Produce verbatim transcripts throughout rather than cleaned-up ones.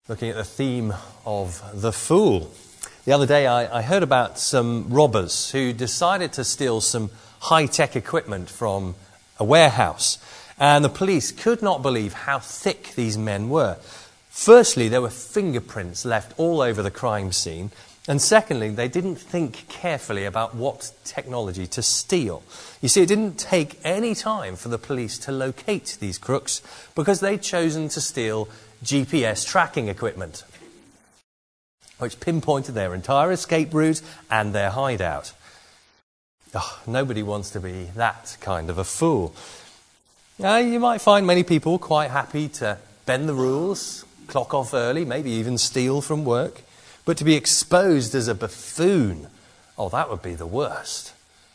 looking at the theme of the fool. The other day I, I heard about some robbers who decided to steal some high-tech equipment from a warehouse. And the police could not believe how thick these men were. Firstly, there were fingerprints left all over the crime scene. And secondly, they didn't think carefully about what technology to steal. You see, it didn't take any time for the police to locate these crooks because they'd chosen to steal G P S tracking equipment, which pinpointed their entire escape route and their hideout. Oh, nobody wants to be that kind of a fool. Now, you might find many people quite happy to bend the rules, clock off early, maybe even steal from work. But to be exposed as a buffoon, oh, that would be the worst.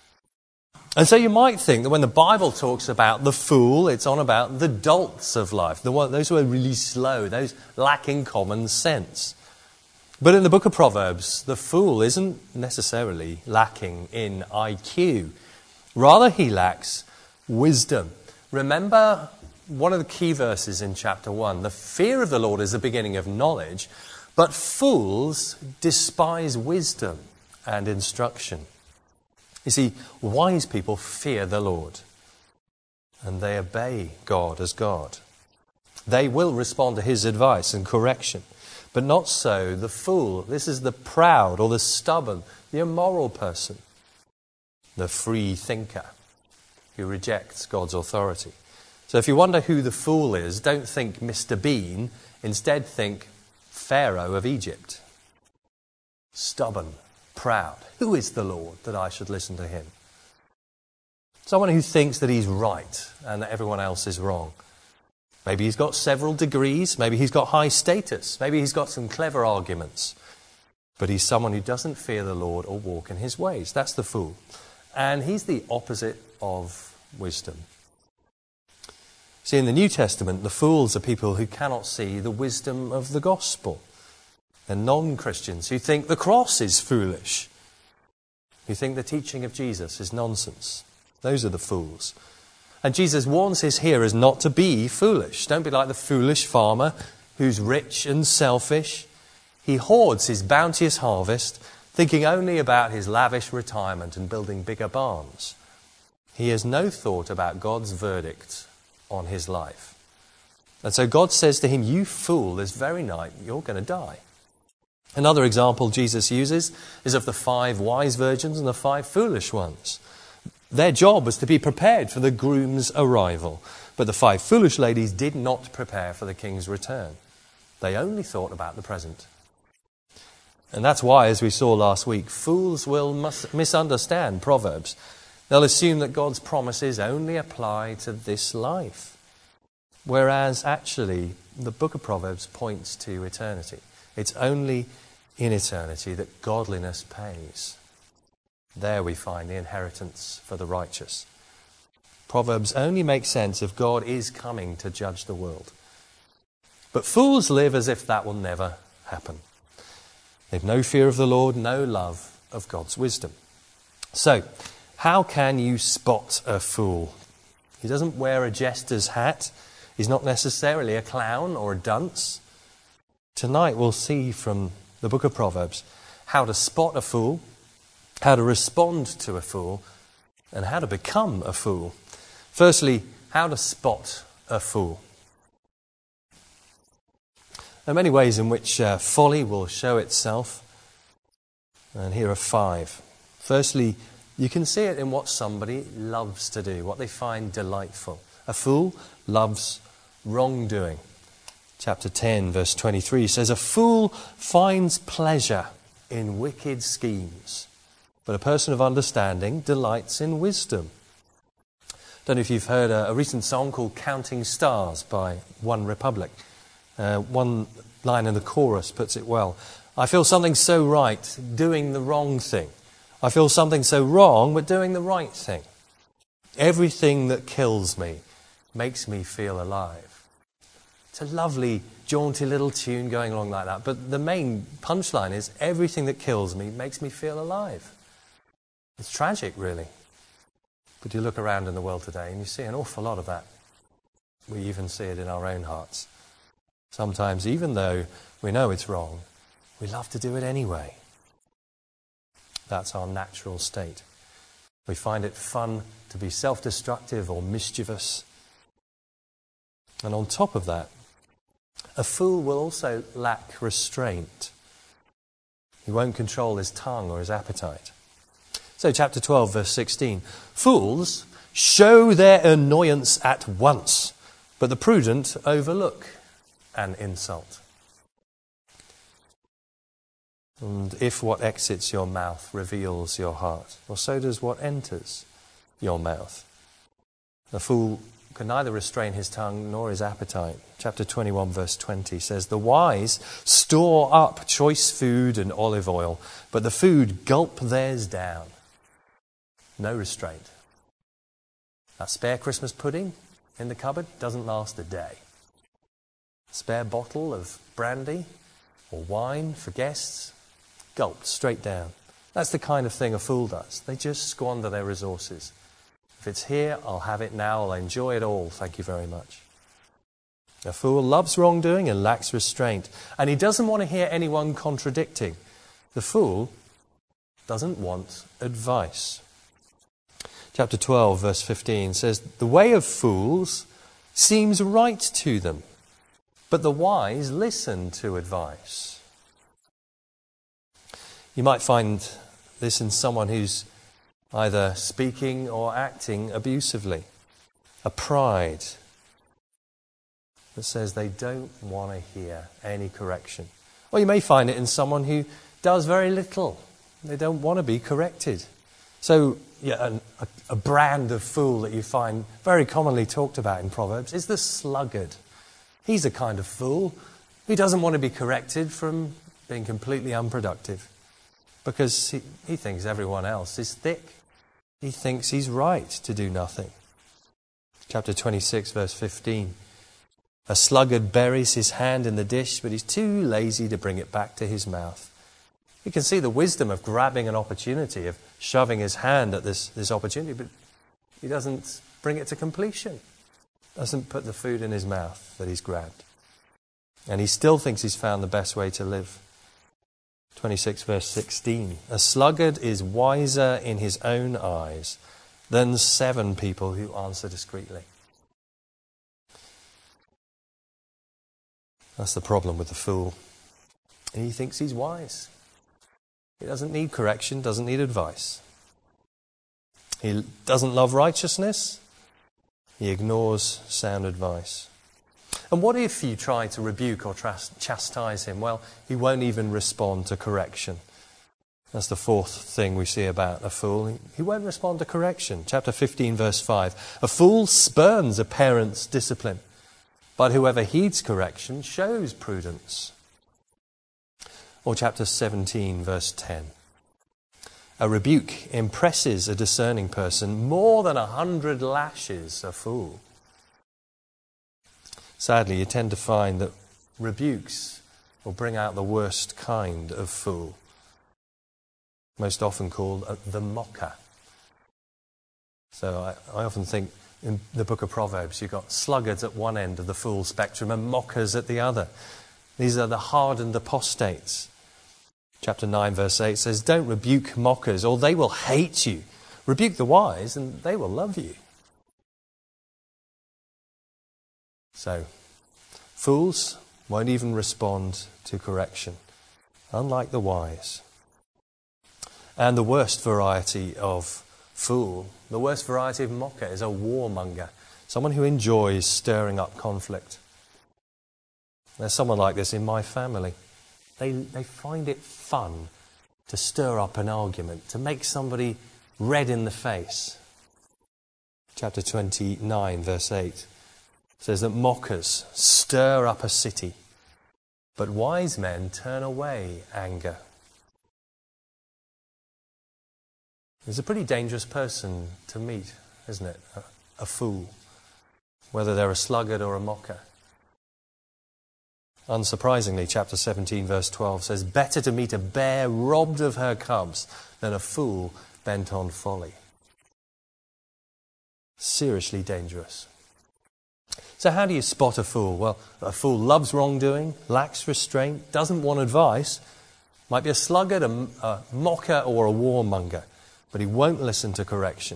And so you might think that when the Bible talks about the fool, it's on about the dolts of life, the one, those who are really slow, those lacking common sense. But in the book of Proverbs, the fool isn't necessarily lacking in I Q. Rather, he lacks wisdom. Remember one of the key verses in chapter one. The fear of the Lord is the beginning of knowledge, but fools despise wisdom and instruction. You see, wise people fear the Lord, and they obey God as God. They will respond to his advice and correction, but not so the fool. This is the proud or the stubborn, the immoral person, the free thinker who rejects God's authority. So if you wonder who the fool is, don't think Mister Bean. Instead, think Pharaoh of Egypt. Stubborn, proud. Who is the Lord that I should listen to him? Someone who thinks that he's right and that everyone else is wrong. Maybe he's got several degrees. Maybe he's got high status. Maybe he's got some clever arguments. But he's someone who doesn't fear the Lord or walk in his ways. That's the fool. And he's the opposite of wisdom. See, in the New Testament, the fools are people who cannot see the wisdom of the gospel. They're non-Christians who think the cross is foolish, who think the teaching of Jesus is nonsense. Those are the fools. And Jesus warns his hearers not to be foolish. Don't be like the foolish farmer who's rich and selfish. He hoards his bounteous harvest, thinking only about his lavish retirement and building bigger barns. He has no thought about God's verdict on his life. And so God says to him, you fool, this very night you're going to die. Another example Jesus uses is of the five wise virgins and the five foolish ones. Their job was to be prepared for the groom's arrival. But the five foolish ladies did not prepare for the king's return. They only thought about the present. And that's why, as we saw last week, fools will mis- misunderstand Proverbs. They'll assume that God's promises only apply to this life. Whereas actually, the book of Proverbs points to eternity. It's only in eternity that godliness pays. There we find the inheritance for the righteous. Proverbs only make sense if God is coming to judge the world. But fools live as if that will never happen. They've no fear of the Lord, no love of God's wisdom. So, how can you spot a fool? He doesn't wear a jester's hat. He's not necessarily a clown or a dunce. Tonight we'll see from the book of Proverbs how to spot a fool, how to respond to a fool, and how to become a fool. Firstly, how to spot a fool. There are many ways in which uh, folly will show itself, and here are five. Firstly, you can see it in what somebody loves to do, what they find delightful. A fool loves wrongdoing. Chapter ten, verse twenty-three says, a fool finds pleasure in wicked schemes, but a person of understanding delights in wisdom. I don't know if you've heard a, a recent song called Counting Stars by One Republic. Uh, one line in the chorus puts it well. I feel something so right, doing the wrong thing. I feel something so wrong, but doing the right thing. Everything that kills me makes me feel alive. It's a lovely, jaunty little tune going along like that. But the main punchline is, everything that kills me makes me feel alive. It's tragic, really. But you look around in the world today and you see an awful lot of that. We even see it in our own hearts. Sometimes, even though We know it's wrong. We love to do it anyway. That's our natural state. We find it fun to be self-destructive or mischievous. And on top of that, a fool will also lack restraint. He won't control his tongue or his appetite. So chapter twelve, verse sixteen. Fools show their annoyance at once, but the prudent overlook an insult. And if what exits your mouth reveals your heart, well, so does what enters your mouth. The fool can neither restrain his tongue nor his appetite. Chapter twenty-one, verse twenty says, the wise store up choice food and olive oil, but the food gulp theirs down. No restraint. That spare Christmas pudding in the cupboard doesn't last a day. A spare bottle of brandy or wine for guests, gulped straight down. That's the kind of thing a fool does. They just squander their resources. If it's here, I'll have it now. I'll enjoy it all. Thank you very much. A fool loves wrongdoing and lacks restraint. And he doesn't want to hear anyone contradicting. The fool doesn't want advice. Chapter twelve, verse fifteen says, the way of fools seems right to them, but the wise listen to advice. You might find this in someone who's either speaking or acting abusively. A pride that says they don't want to hear any correction. Or you may find it in someone who does very little. They don't want to be corrected. So yeah, a, a brand of fool that you find very commonly talked about in Proverbs is the sluggard. He's a kind of fool who doesn't want to be corrected from being completely unproductive because he, he thinks everyone else is thick. He thinks he's right to do nothing. Chapter twenty-six, verse fifteen. A sluggard buries his hand in the dish, but he's too lazy to bring it back to his mouth. You can see the wisdom of grabbing an opportunity, of shoving his hand at this, this opportunity, but he doesn't bring it to completion. Doesn't put the food in his mouth that he's grabbed. And he still thinks he's found the best way to live. twenty-six, verse sixteen. A sluggard is wiser in his own eyes than seven people who answer discreetly. That's the problem with the fool. He thinks he's wise. He doesn't need correction, doesn't need advice. He doesn't love righteousness. He ignores sound advice. And what if you try to rebuke or chastise him? Well, he won't even respond to correction. That's the fourth thing we see about a fool. He won't respond to correction. Chapter fifteen, verse five. A fool spurns a parent's discipline, but whoever heeds correction shows prudence. Or chapter seventeen, verse ten. A rebuke impresses a discerning person more than a hundred lashes a fool. Sadly, you tend to find that rebukes will bring out the worst kind of fool, most often called the mocker. So I, I often think in the book of Proverbs you've got sluggards at one end of the fool spectrum and mockers at the other. These are the hardened apostates. Chapter nine, verse eight says, don't rebuke mockers, or they will hate you. Rebuke the wise, and they will love you. So, fools won't even respond to correction, unlike the wise. And the worst variety of fool, the worst variety of mocker is a warmonger, someone who enjoys stirring up conflict. There's someone like this in my family. They, they find it fun to stir up an argument, to make somebody red in the face. Chapter twenty-nine, verse eight says that mockers stir up a city, but wise men turn away anger. It's a pretty dangerous person to meet, isn't it? A, a fool, whether they're a sluggard or a mocker. Unsurprisingly, chapter seventeen, verse twelve says, better to meet a bear robbed of her cubs than a fool bent on folly. Seriously dangerous. So how do you spot a fool? Well, a fool loves wrongdoing, lacks restraint, doesn't want advice, might be a sluggard, a, a mocker, or a warmonger, but he won't listen to correction.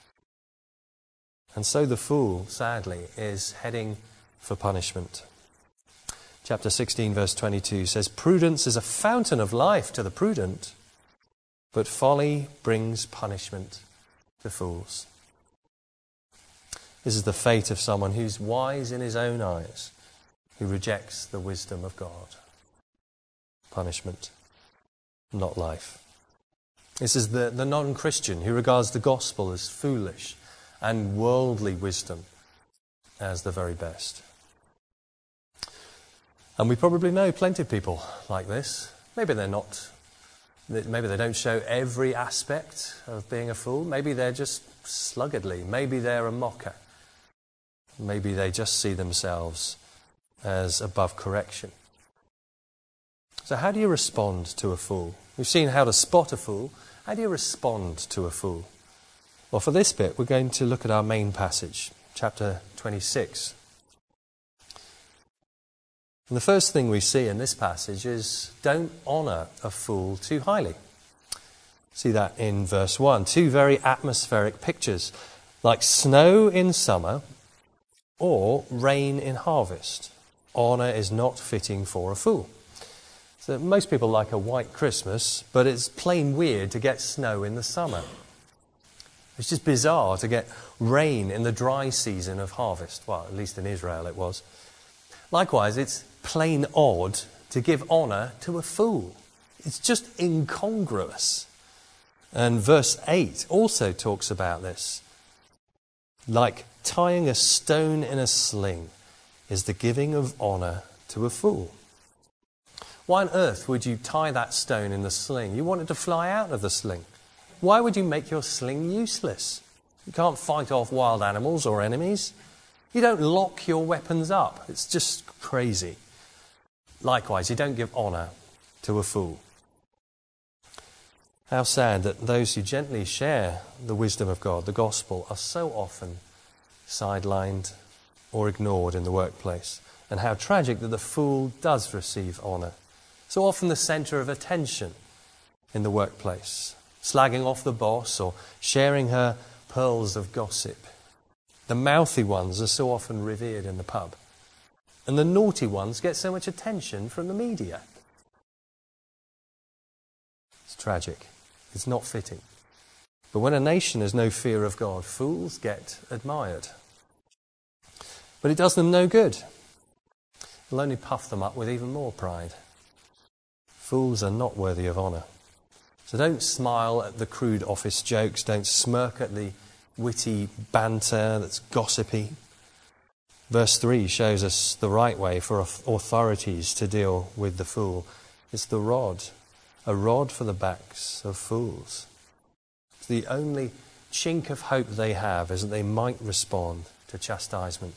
And so the fool, sadly, is heading for punishment. Chapter sixteen, verse twenty-two says, "Prudence is a fountain of life to the prudent, but folly brings punishment to fools." This is the fate of someone who's wise in his own eyes, who rejects the wisdom of God. Punishment, not life. This is the, the non-Christian who regards the gospel as foolish and worldly wisdom as the very best. And we probably know plenty of people like this. Maybe they're not, maybe they don't show every aspect of being a fool. Maybe they're just sluggardly. Maybe they're a mocker. Maybe they just see themselves as above correction. So how do you respond to a fool? We've seen how to spot a fool. How do you respond to a fool? Well, for this bit, we're going to look at our main passage, chapter twenty-six. And the first thing we see in this passage is don't honour a fool too highly. See that in verse one. Two very atmospheric pictures, like snow in summer or rain in harvest. Honour is not fitting for a fool. So most people like a white Christmas, but it's plain weird to get snow in the summer. It's just bizarre to get rain in the dry season of harvest. Well, at least in Israel it was. Likewise, it's plain odd to give honour to a fool. It's just incongruous. And verse eight also talks about this. Like tying a stone in a sling is the giving of honour to a fool. Why on earth would you tie that stone in the sling? You want it to fly out of the sling. Why would you make your sling useless? You can't fight off wild animals or enemies. You don't lock your weapons up. It's just crazy. Likewise, you don't give honour to a fool. How sad that those who gently share the wisdom of God, the gospel, are so often sidelined or ignored in the workplace. And how tragic that the fool does receive honour. So often the centre of attention in the workplace, slagging off the boss or sharing her pearls of gossip. The mouthy ones are so often revered in the pub. And the naughty ones get so much attention from the media. It's tragic. It's not fitting. But when a nation has no fear of God, fools get admired. But it does them no good. It'll only puff them up with even more pride. Fools are not worthy of honour. So don't smile at the crude office jokes. Don't smirk at the witty banter that's gossipy. Verse three shows us the right way for authorities to deal with the fool. It's the rod. A rod for the backs of fools. The only chink of hope they have is that they might respond to chastisement.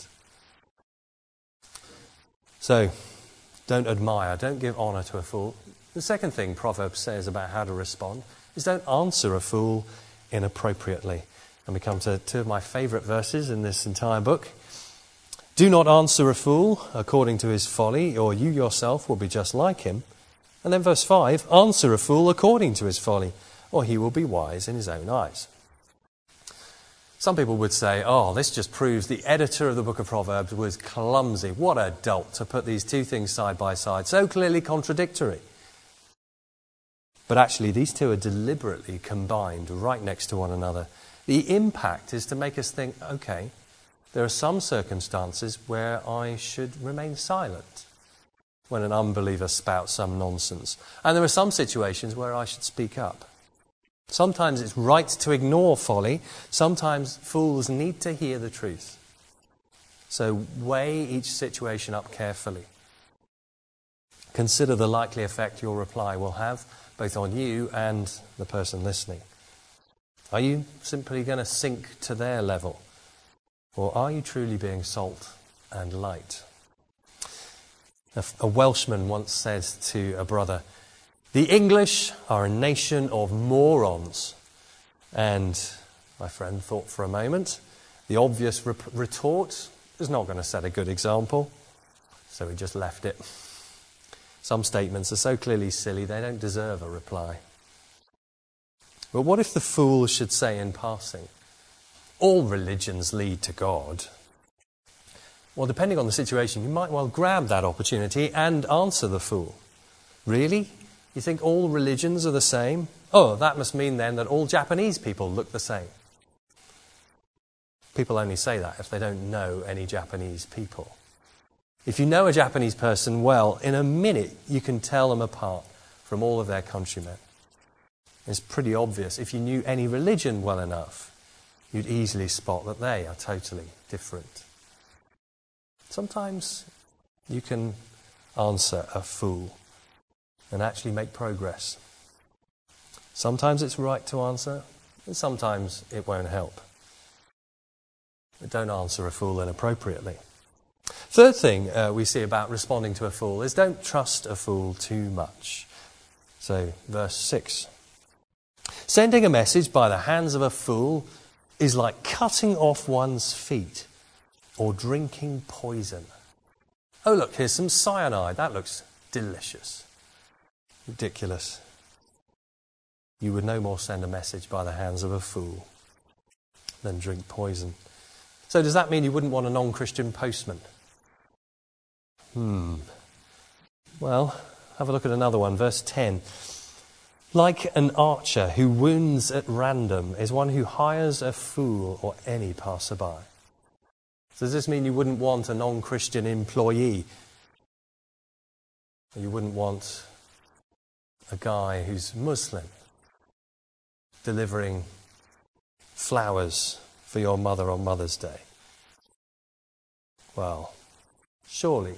So, don't admire, don't give honour to a fool. The second thing Proverbs says about how to respond is don't answer a fool inappropriately. And we come to two of my favourite verses in this entire book. Do not answer a fool according to his folly, or you yourself will be just like him. And then verse five, answer a fool according to his folly, or he will be wise in his own eyes. Some people would say, oh, this just proves the editor of the book of Proverbs was clumsy. What a dolt to put these two things side by side, so clearly contradictory. But actually, these two are deliberately combined right next to one another. The impact is to make us think, okay, there are some circumstances where I should remain silent when an unbeliever spouts some nonsense. And there are some situations where I should speak up. Sometimes it's right to ignore folly. Sometimes fools need to hear the truth. So weigh each situation up carefully. Consider the likely effect your reply will have, both on you and the person listening. Are you simply going to sink to their level? Or are you truly being salt and light? A, a Welshman once said to a brother, the English are a nation of morons. And my friend thought for a moment. The obvious rep- retort is not going to set a good example. So he just left it. Some statements are so clearly silly they don't deserve a reply. But what if the fool should say in passing, all religions lead to God? Well, depending on the situation, you might well grab that opportunity and answer the fool. Really? You think all religions are the same? Oh, that must mean then that all Japanese people look the same. People only say that if they don't know any Japanese people. If you know a Japanese person well, in a minute you can tell them apart from all of their countrymen. It's pretty obvious. If you knew any religion well enough, you'd easily spot that they are totally different. Sometimes you can answer a fool and actually make progress. Sometimes it's right to answer, and sometimes it won't help. But don't answer a fool inappropriately. Third thing uh, we see about responding to a fool is don't trust a fool too much. So, verse six. Sending a message by the hands of a fool is like cutting off one's feet or drinking poison. Oh, look, here's some cyanide. That looks delicious. Ridiculous. You would no more send a message by the hands of a fool than drink poison. So does that mean you wouldn't want a non-Christian postman? Hmm. Well, have a look at another one. Verse ten. Like an archer who wounds at random is one who hires a fool or any passerby. So does this mean you wouldn't want a non-Christian employee? Or you wouldn't want a guy who's Muslim delivering flowers for your mother on Mother's Day? Well, surely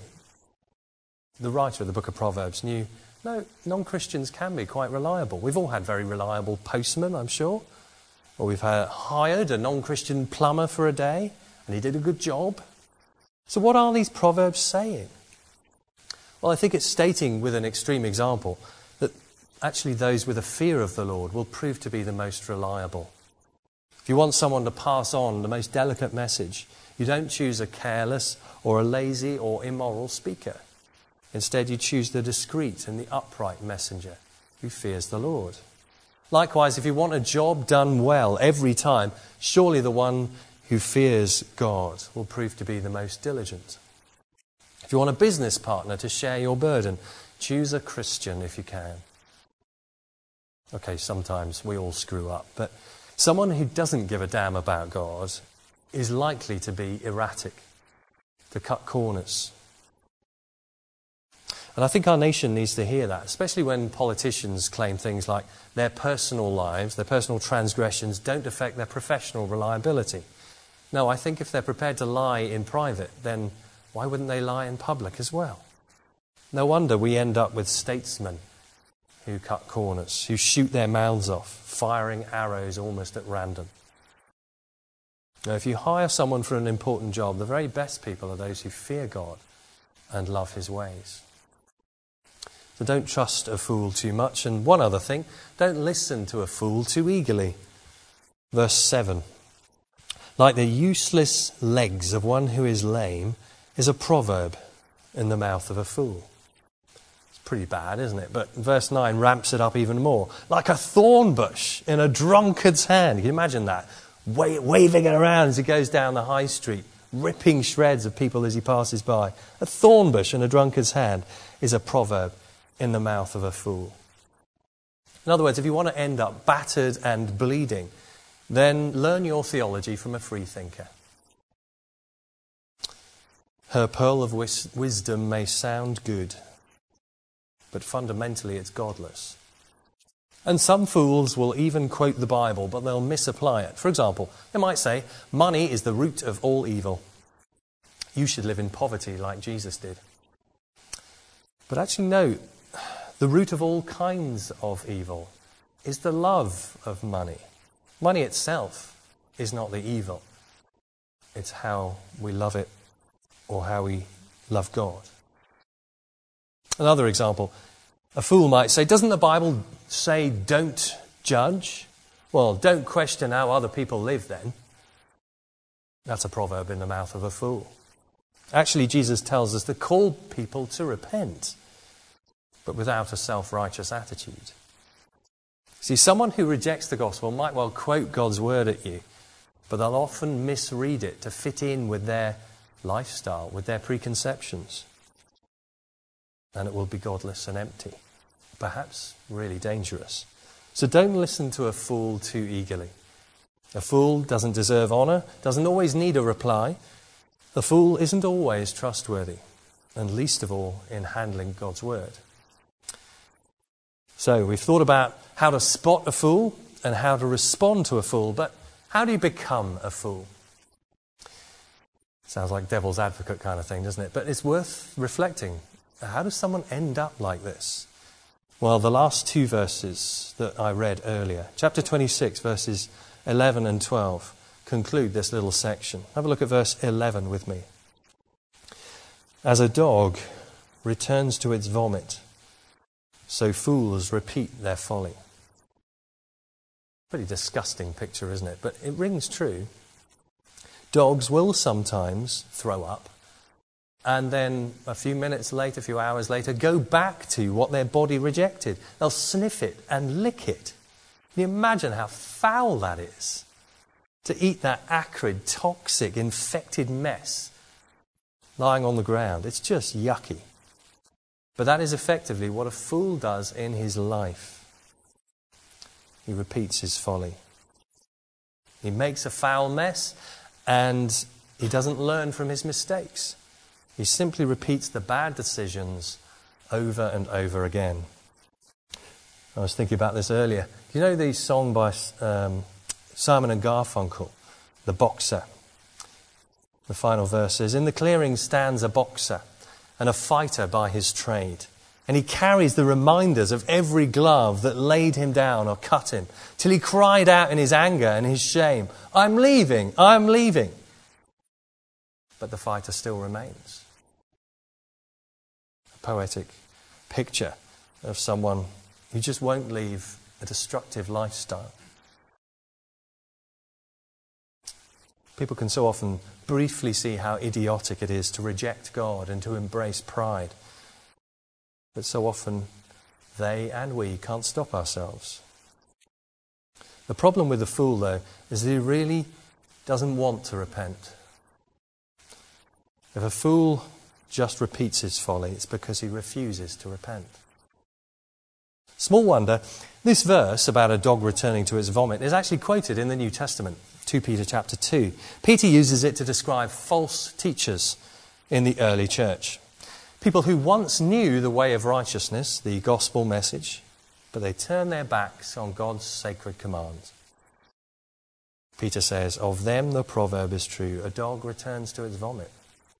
the writer of the book of Proverbs knew, no, non-Christians can be quite reliable. We've all had very reliable postmen, I'm sure. Or we've had, hired a non-Christian plumber for a day, and he did a good job. So what are these Proverbs saying? Well, I think it's stating with an extreme example that actually those with a fear of the Lord will prove to be the most reliable. If you want someone to pass on the most delicate message, you don't choose a careless or a lazy or immoral speaker. Instead, you choose the discreet and the upright messenger who fears the Lord. Likewise, if you want a job done well every time, surely the one who fears God will prove to be the most diligent. If you want a business partner to share your burden, choose a Christian if you can. Okay, sometimes we all screw up, but someone who doesn't give a damn about God is likely to be erratic, to cut corners. And I think our nation needs to hear that, especially when politicians claim things like their personal lives, their personal transgressions don't affect their professional reliability. No, I think if they're prepared to lie in private, then why wouldn't they lie in public as well? No wonder we end up with statesmen who cut corners, who shoot their mouths off, firing arrows almost at random. Now, if you hire someone for an important job, the very best people are those who fear God and love his ways. So don't trust a fool too much. And one other thing, don't listen to a fool too eagerly. Verse seven. Like the useless legs of one who is lame is a proverb in the mouth of a fool. It's pretty bad, isn't it? But verse nine ramps it up even more. Like a thorn bush in a drunkard's hand. Can you imagine that? Wa- waving it around as he goes down the high street, ripping shreds of people as he passes by. A thorn bush in a drunkard's hand is a proverb in the mouth of a fool. In other words, if you want to end up battered and bleeding, then learn your theology from a free thinker. Her pearl of wis- wisdom may sound good, but fundamentally it's godless. And some fools will even quote the Bible, but they'll misapply it. For example, they might say, money is the root of all evil. You should live in poverty like Jesus did. But actually, no. The root of all kinds of evil is the love of money. Money itself is not the evil. It's how we love it or how we love God. Another example, a fool might say, doesn't the Bible say don't judge? Well, don't question how other people live then. That's a proverb in the mouth of a fool. Actually, Jesus tells us to call people to repent, but without a self-righteous attitude. See, someone who rejects the gospel might well quote God's word at you, but they'll often misread it to fit in with their lifestyle, with their preconceptions. And it will be godless and empty, perhaps really dangerous. So don't listen to a fool too eagerly. A fool doesn't deserve honour, doesn't always need a reply. A fool isn't always trustworthy, and least of all in handling God's word. So we've thought about how to spot a fool and how to respond to a fool, but how do you become a fool? Sounds like devil's advocate kind of thing, doesn't it? But it's worth reflecting. How does someone end up like this? Well, the last two verses that I read earlier, chapter twenty-six, verses eleven and twelve, conclude this little section. Have a look at verse eleven with me. As a dog returns to its vomit, so fools repeat their folly. Pretty disgusting picture, isn't it? But it rings true. Dogs will sometimes throw up and then a few minutes later, a few hours later, go back to what their body rejected. They'll sniff it and lick it. Can you imagine how foul that is? To eat that acrid, toxic, infected mess lying on the ground. It's just yucky. But that is effectively what a fool does in his life. He repeats his folly. He makes a foul mess and he doesn't learn from his mistakes. He simply repeats the bad decisions over and over again. I was thinking about this earlier. Do you know the song by um, Simon and Garfunkel, The Boxer? The final verse says, "In the clearing stands a boxer and a fighter by his trade. And he carries the reminders of every glove that laid him down or cut him, till he cried out in his anger and his shame, 'I'm leaving, I'm leaving.' But the fighter still remains." A poetic picture of someone who just won't leave a destructive lifestyle. People can so often briefly see how idiotic it is to reject God and to embrace pride. But so often they and we can't stop ourselves. The problem with the fool, though, is that he really doesn't want to repent. If a fool just repeats his folly, it's because he refuses to repent. Small wonder, this verse about a dog returning to its vomit is actually quoted in the New Testament, Second Peter chapter two. Peter uses it to describe false teachers in the early church. People who once knew the way of righteousness, the gospel message, but they turned their backs on God's sacred commands. Peter says, "Of them the proverb is true, a dog returns to its vomit."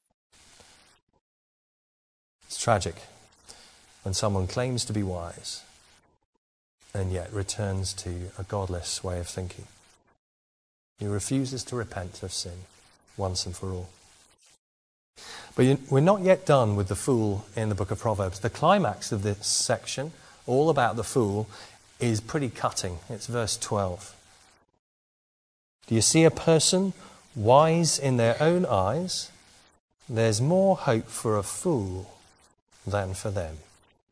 It's tragic when someone claims to be wise and yet returns to a godless way of thinking. He refuses to repent of sin once and for all. But we're not yet done with the fool in the book of Proverbs. The climax of this section, all about the fool, is pretty cutting. It's verse twelve. "Do you see a person wise in their own eyes? There's more hope for a fool than for them."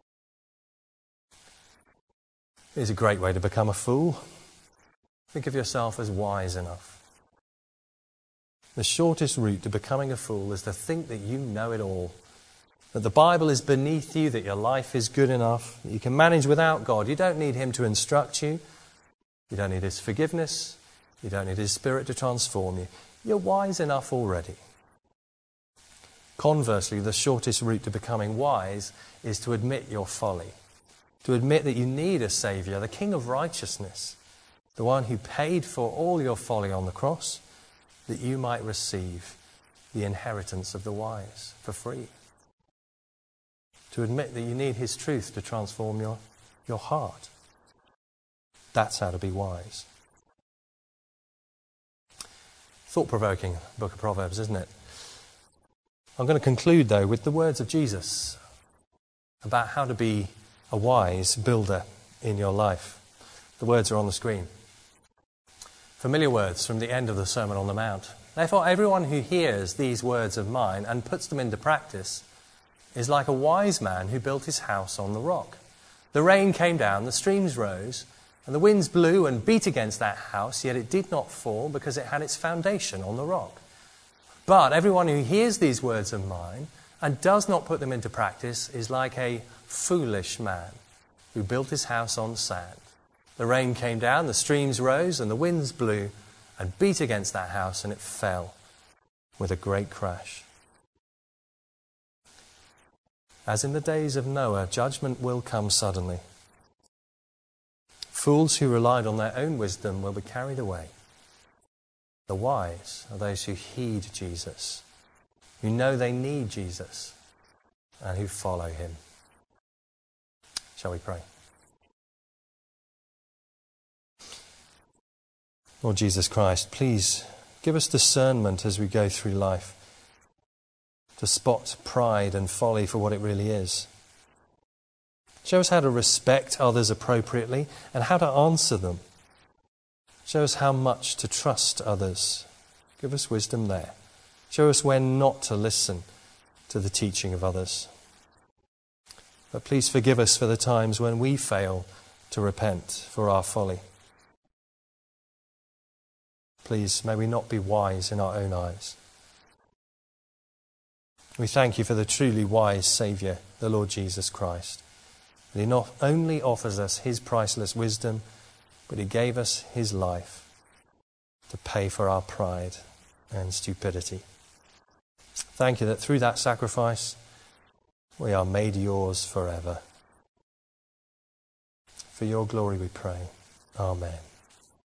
It's a great way to become a fool. Think of yourself as wise enough. The shortest route to becoming a fool is to think that you know it all, that the Bible is beneath you, that your life is good enough, that you can manage without God. You don't need him to instruct you. You don't need his forgiveness. You don't need his Spirit to transform you. You're wise enough already. Conversely, the shortest route to becoming wise is to admit your folly, to admit that you need a Saviour, the King of righteousness, the one who paid for all your folly on the cross, that you might receive the inheritance of the wise for free. To admit that you need his truth to transform your, your heart. That's how to be wise. Thought-provoking book of Proverbs, isn't it? I'm going to conclude, though, with the words of Jesus about how to be a wise builder in your life. The words are on the screen. Familiar words from the end of the Sermon on the Mount. Therefore, everyone who hears these words of mine and puts them into practice is like a wise man who built his house on the rock. The rain came down, the streams rose, and the winds blew and beat against that house, yet it did not fall because it had its foundation on the rock. But everyone who hears these words of mine and does not put them into practice is like a foolish man who built his house on sand. The rain came down, the streams rose, and the winds blew and beat against that house, and it fell with a great crash. As in the days of Noah, judgment will come suddenly. Fools who relied on their own wisdom will be carried away. The wise are those who heed Jesus, who know they need Jesus, and who follow him. Shall we pray? Lord Jesus Christ, please give us discernment as we go through life to spot pride and folly for what it really is. Show us how to respect others appropriately and how to answer them. Show us how much to trust others. Give us wisdom there. Show us when not to listen to the teaching of others. But please forgive us for the times when we fail to repent for our folly. Please, may we not be wise in our own eyes. We thank you for the truly wise Saviour, the Lord Jesus Christ. And he not only offers us his priceless wisdom, but he gave us his life to pay for our pride and stupidity. Thank you that through that sacrifice, we are made yours forever. For your glory we pray. Amen.